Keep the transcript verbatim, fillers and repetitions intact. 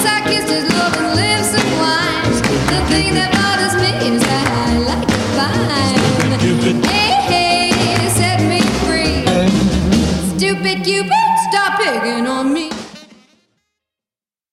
I kissed his loving lips and wine. The thing that bothers me is that I like to find. Hey, hey, set me free. Stupid Cupid, stop picking on me.